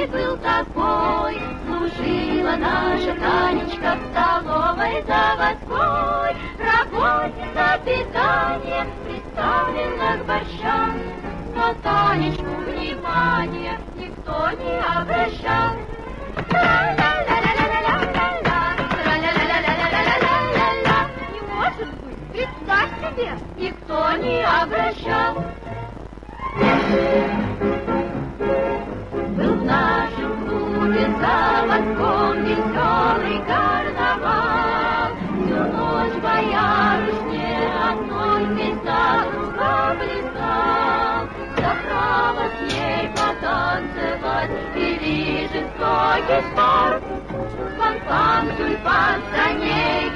и был такой. Служила наша Танечка в столовой заводской. Работница питания приставлена к борщам. На Танечку внимание никто не обращал. Не может быть, представь себе, никто не обращал. Был в нашем клубе заводском веселый карнавал. Всю ночь боярышне одной весь задруга плясал. Заправа с ней потанцевать или жестокий спор. Фонтан, тюльпан, за ней